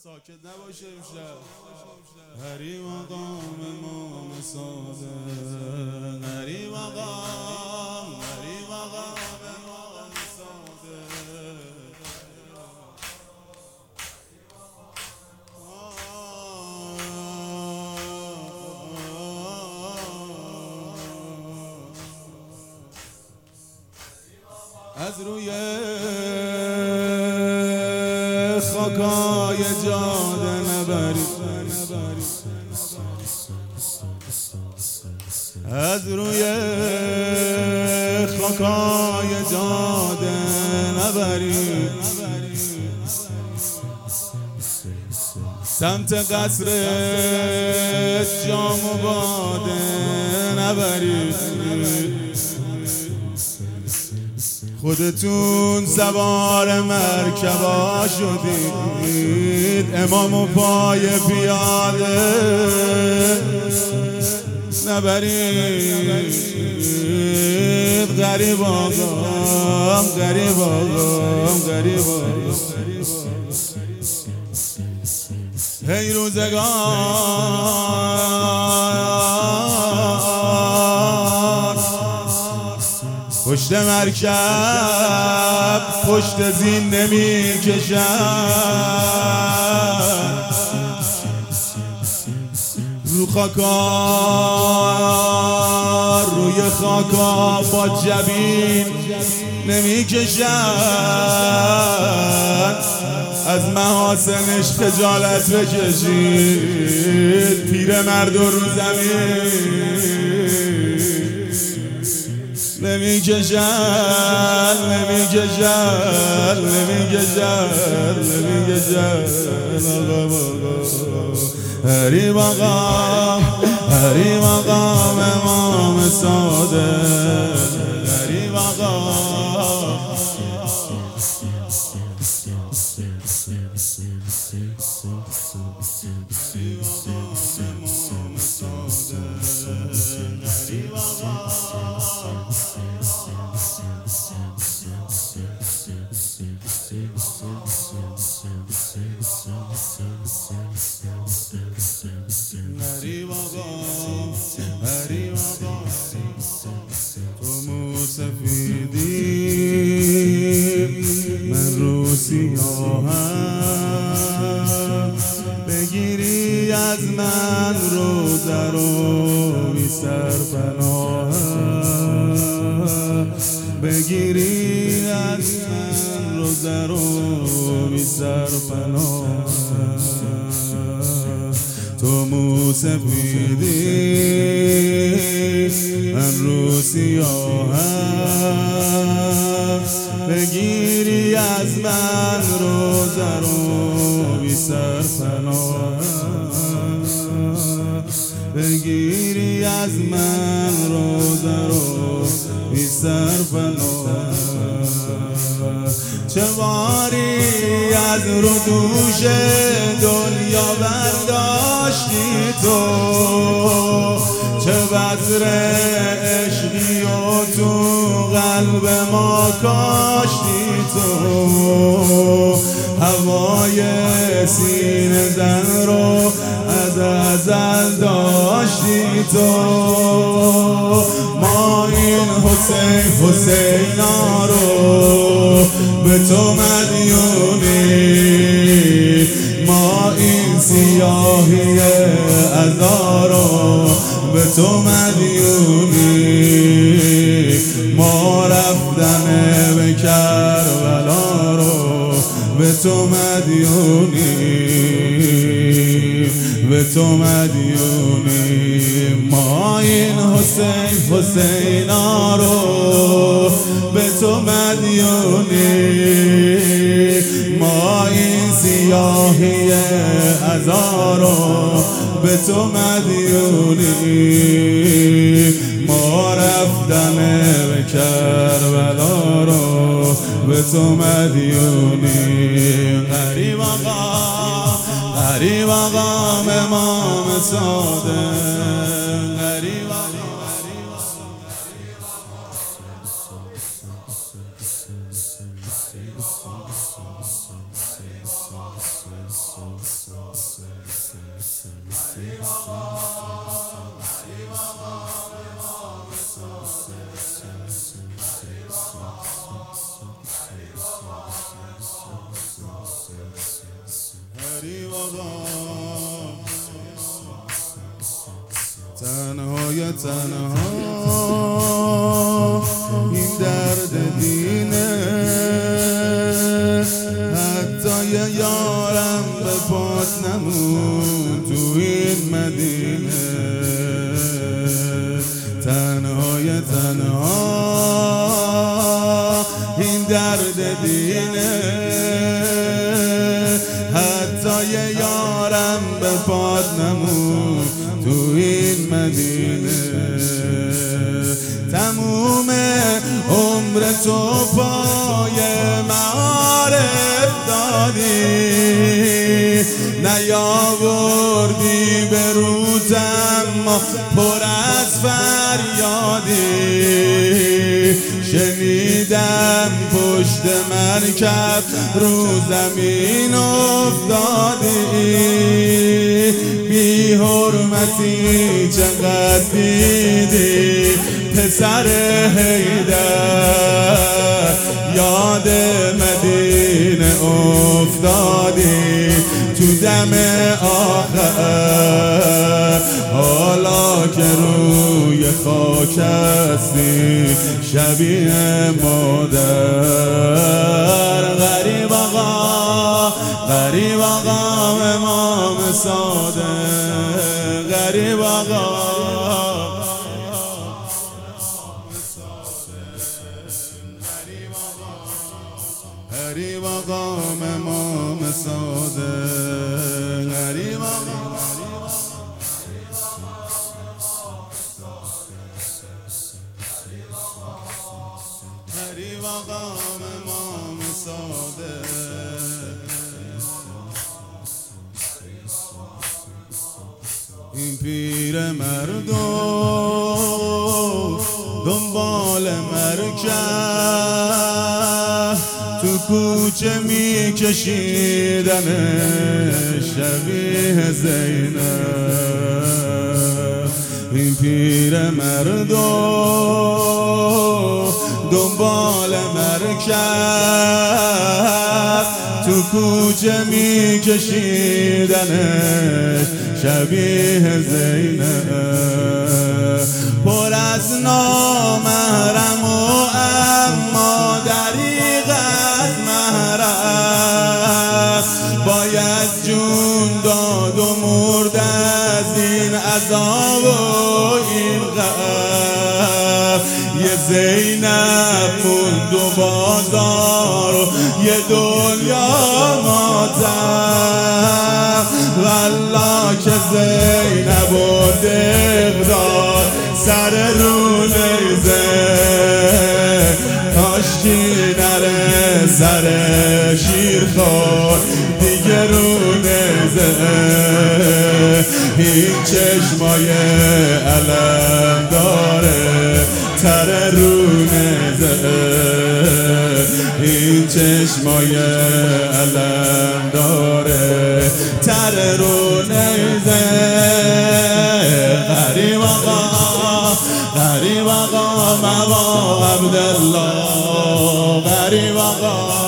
ساکت نباشه امشب. غریب مقام امام ساده، غریب مقام، غریب مقام امام ساده. از روی خاکای جاده نبری، از روی خاکای جاده نبری، سمت قصر جام و باده نبری. خودتون سوار مرکبا شدید، امام و پای پیاده نبرید. غریب آقام، غریب آقام، غریب آقام. هی روزگار پشت مرکب پشت زین نمی کشد، رو خاکا روی خاکا با جبین نمی کشد. از محاسنش خجالت بکشید، پیر مرد رو زمین نمی کشد، نمی کشد، نمی کشد، نمی کشد. غریب آقا، غریب آقا امام ساده، غریب آقا. غریب آقا، غریب آقا، تو موسفیدی من رو سیاهم، بگیری از من روزه رو بی سرپناهم، بگیری از من روزه رو بی سرپناهم. تو موسفیدی من رو سیاهم، بگیری از من روزه رو بی سرپناهم، بگیری از من روزه رو بی سرپناهم. چه باری از رو دوش دنیا برداشتی تو، چه بذر عشقی و تو قلب ما کاشتی تو، هوای سینه زن رو از ازل داشتی تو. ما این حسینا رو به تو مدیونی، ما این سیاهی عزا رو به تو مدیونی، ما رفتن به کربلا رو به تو مدیونی، به تو مدیونی. ما این حسینا رو به تو مدیونی، ما این سیاهی عزا رو به تو مدیونی، ما رفتن به کربلا رو به تو مدیونی. غریب آقا، غریب آقا امام ساده، غریب آقا. تنهای تنها این درد دینه، حتی یه یارم به پات نمون تو این مدینه. تنهای تنها این درد دینه، حتی یه یارم به پات نمون تو این مدینه. تموم عمر تو پای معارف دادی، نیاوردی به روت اما پر از فریادی. شنیدم پشت مرکب رو زمین افتادی، بی حرمتی چقدر دیدی پسر حیدر، یاد مدینه افتادی تو دم آخر. حالا که روی خاک هستی شبیه مادر. غریب آقا، غریب آقا امام صادق، غریب آقا. غریب آقا امام صادق، غریب آقا. غریب آقا امام صادق. این پیر مردم دنبال مرکب تو کوچه می کشیدن شبیه زینب. این پیر مردم دنبال مرکب تو کوچه می کشیدن شبیه زینب. پر از نامحرم و اما دریغ از محرم، باید جون داد و مرد از این عذاب و این غم. یه زینب موند و بازار و یه دنیا ماتم. والله که زینب و دقدار سر رو نیزه، کاشکی نره سر شیرخوار دیگه رو نیزه. این چشمای علم داره تر رو نیزه، این چشمای علم داره تر رو نیزه. غریب آقا، غریب آقا موا عبدالله، غریب آقا.